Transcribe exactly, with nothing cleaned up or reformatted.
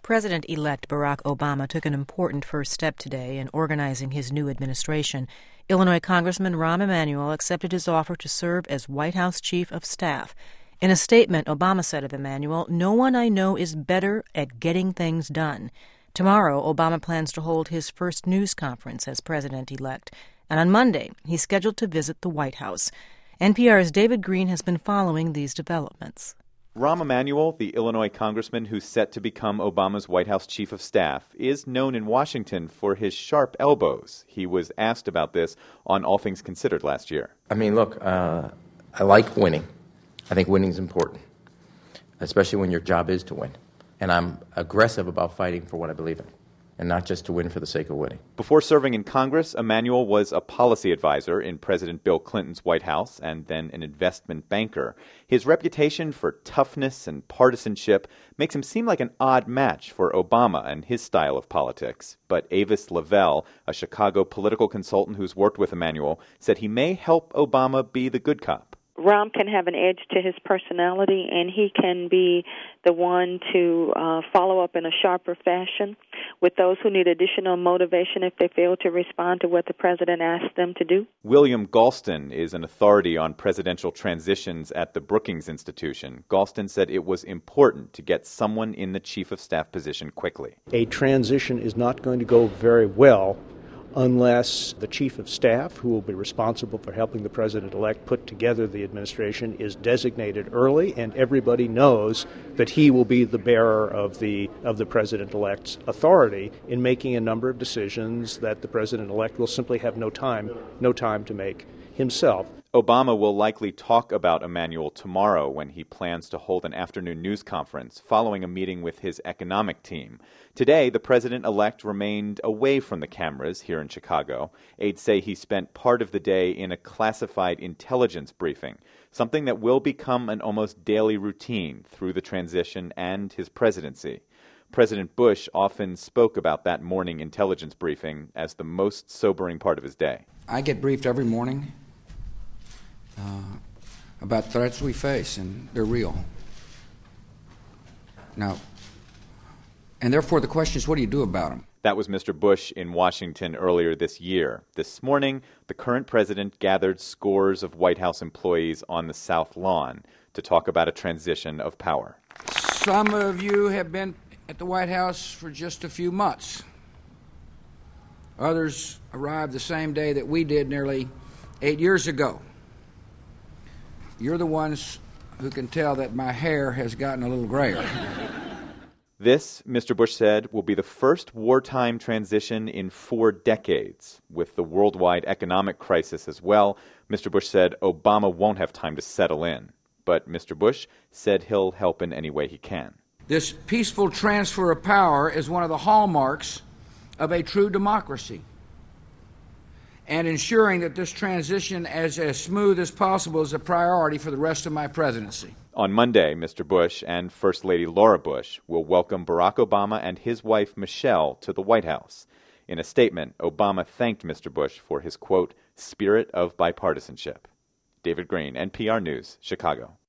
President-elect Barack Obama took an important first step today in organizing his new administration. Illinois Congressman Rahm Emanuel accepted his offer to serve as White House Chief of Staff. In a statement, Obama said of Emanuel, "No one I know is better at getting things done." Tomorrow, Obama plans to hold his first news conference as president-elect, and on Monday, he's scheduled to visit the White House. N P R's David Green has been following these developments. Rahm Emanuel, the Illinois congressman who's set to become Obama's White House chief of staff, is known in Washington for his sharp elbows. He was asked about this on All Things Considered last year. I mean, look, uh, I like winning. I think winning is important, especially when your job is to win. And I'm aggressive about fighting for what I believe in, and not just to win for the sake of winning. Before serving in Congress, Emanuel was a policy advisor in President Bill Clinton's White House and then an investment banker. His reputation for toughness and partisanship makes him seem like an odd match for Obama and his style of politics. But Avis Lavelle, a Chicago political consultant who's worked with Emanuel, said he may help Obama be the good cop. Rahm can have an edge to his personality, and he can be the one to uh, follow up in a sharper fashion with those who need additional motivation if they fail to respond to what the president asked them to do. William Galston is an authority on presidential transitions at the Brookings Institution. Galston said it was important to get someone in the chief of staff position quickly. A transition is not going to go very well unless the chief of staff, who will be responsible for helping the president-elect put together the administration, is designated early, and everybody knows that he will be the bearer of the of the president-elect's authority in making a number of decisions that the president-elect will simply have no time, no time to make himself. Obama will likely talk about Emanuel tomorrow when he plans to hold an afternoon news conference following a meeting with his economic team. Today, the president-elect remained away from the cameras here in Chicago. Aides say he spent part of the day in a classified intelligence briefing, something that will become an almost daily routine through the transition and his presidency. President Bush often spoke about that morning intelligence briefing as the most sobering part of his day. I get briefed every morning Uh, about threats we face, and they're real. Now, and therefore the question is, what do you do about them? That was Mister Bush in Washington earlier this year. This morning, the current president gathered scores of White House employees on the South Lawn to talk about a transition of power. Some of you have been at the White House for just a few months. Others arrived the same day that we did nearly eight years ago. You're the ones who can tell that my hair has gotten a little grayer. This, Mister Bush said, will be the first wartime transition in four decades. With the worldwide economic crisis as well, Mister Bush said Obama won't have time to settle in. But Mister Bush said he'll help in any way he can. This peaceful transfer of power is one of the hallmarks of a true democracy. And ensuring that this transition is as smooth as possible is a priority for the rest of my presidency. On Monday, Mister Bush and First Lady Laura Bush will welcome Barack Obama and his wife Michelle to the White House. In a statement, Obama thanked Mister Bush for his, quote, spirit of bipartisanship. David Green, N P R News, Chicago.